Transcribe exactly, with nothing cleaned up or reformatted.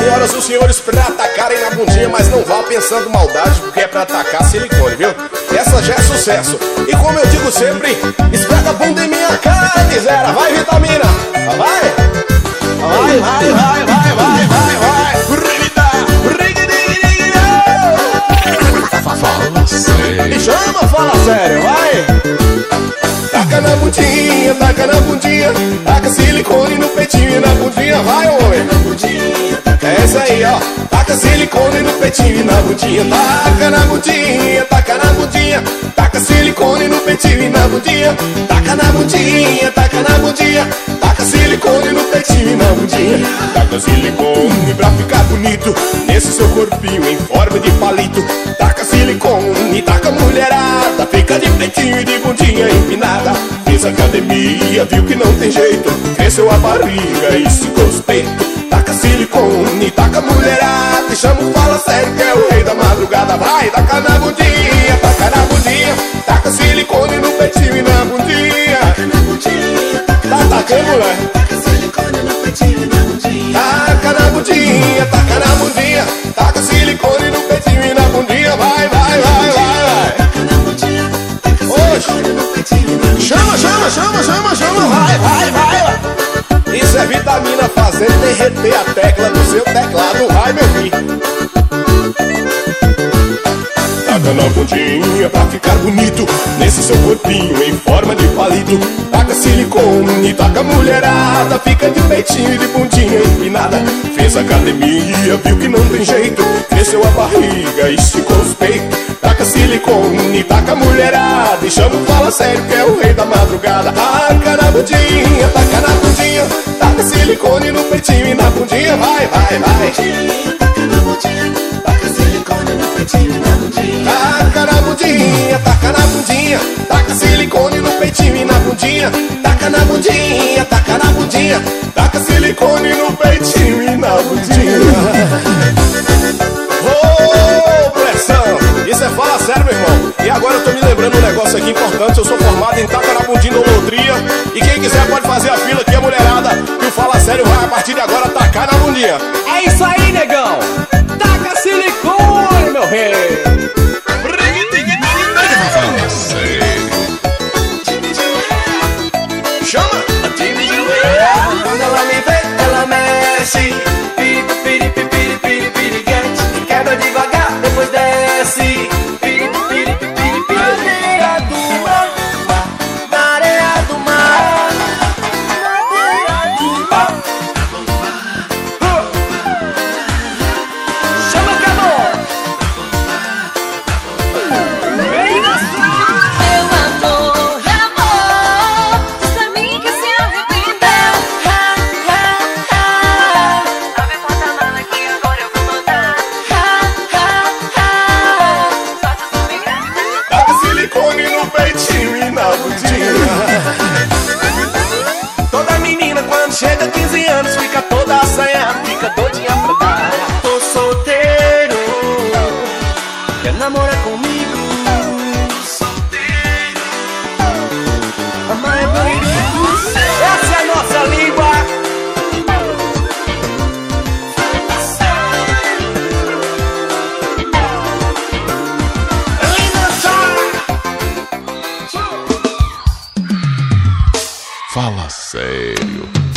senhoras e os senhores pra atacarem na bundinha, mas não vá pensando maldade, porque é pra atacar silicone, viu? Essa já é sucesso. E como eu digo sempre, esfrega a bunda em minha cara, miséria. Vai, vitamina, vai. Vai, vai, vai, vai, vai, vai, vai. Fala sério. Me chama, fala sério, vai. Taca na bundinha, taca na bundinha, taca silicone no peitinho e na bundinha, vai, oi. É isso aí, ó. Taca silicone no peitinho e na bundinha, taca na bundinha, taca na bundinha, taca silicone no peitinho e na bundinha, taca na bundinha, taca na bundinha, taca silicone no peitinho e na bundinha, taca silicone pra ficar bonito nesse seu corpinho em forma de palito, taca silicone, taca mulherada, fica de peitinho e de bundinha empinada. Fez academia, viu que não tem jeito, cresceu a barriga e ficou os peitos. Taca silicone, taca mulherada, e chama o fala sério que é o rei da madrugada. Vai, taca na bundinha, taca na bundinha, taca silicone no peitinho e na bundinha. Tá tacando, mulher? Taca silicone no peitinho e na bundinha. Taca na bundinha, taca na bundinha, taca silicone no peitinho e na bundinha. Vai, vai, vai, vai, vai. Taca na bundinha, taca silicone no peitinho e na bundinha. Chama, chama, chama, chama, chama, vai, vai, vai, vai. Isso é vitamina fazendo derreter a tecla do seu teclado. Vai, meu filho. Taca na bundinha pra ficar bonito nesse seu corpinho em forma de palito. Taca silicone, taca mulherada, fica de peitinho e de bundinha empinada. Fez academia, viu que não tem jeito, cresceu a barriga e esticou os peitos. Taca silicone, taca mulherada, e chama o fala sério que é o rei da madrugada. Taca na bundinha, taca na bundinha, taca silicone no peitinho e na bundinha. Vai, vai, vai. Taca na bundinha, taca silicone no peitinho e na bundinha. Taca na bundinha, taca na bundinha, taca silicone no peitinho e na bundinha. Taca na bundinha, taca na bundinha, taca silicone no peitinho e na bundinha. Ô, pressão! Isso é fala sério, meu irmão. E agora eu tô me lembrando um negócio aqui importante. Eu sou formado em taca na bundinha odontria. E quem quiser pode fazer a fila aqui, a mulherada, que o fala sério vai a partir de agora tacar na bundinha. É isso aí, negão. Taca silicone, meu rei. Fala sério. Chama! Quando ela me vê, ela mexe. Piri, piri, piri, piri, piri, piriguete. Quebra devagar, depois desce. Piri, piri, piri, piri. Na areia do mar, na areia do mar, na areia do mar. Chama, Camon! Meu amor, amor, diz pra mim que se arrependeu. Ha, ha, ha. Abre a porta-mala que agora eu vou mandar. Ha, ha, ha. Só te subindo. Taca silicone no peitinho e na bundinha. Toda menina quando chega a quinze anos fica toda assanhada, fica doidinha pra dar. Tô solteiro, quer namorar comigo? Solteiro, amar é doido. Essa é a nossa língua. Fala sério.